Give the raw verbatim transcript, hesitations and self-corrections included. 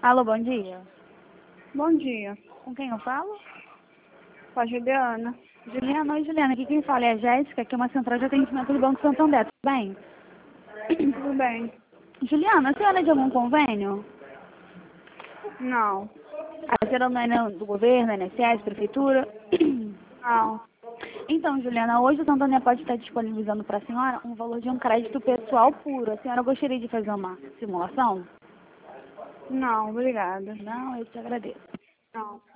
Alô, bom dia. Bom dia. Com quem eu falo? Com a Juliana. Juliana, oi Juliana, aqui quem fala é a Jéssica, que é uma central de atendimento do Banco Santander, tudo bem? Tudo bem? Juliana, a senhora é de algum convênio? Não. A senhora não é do governo, N S S, prefeitura? Não. Então, Juliana, hoje o Santander pode estar disponibilizando para a senhora um valor de um crédito pessoal puro. A senhora gostaria de fazer uma simulação? Não, obrigada. Não, eu te agradeço. Não.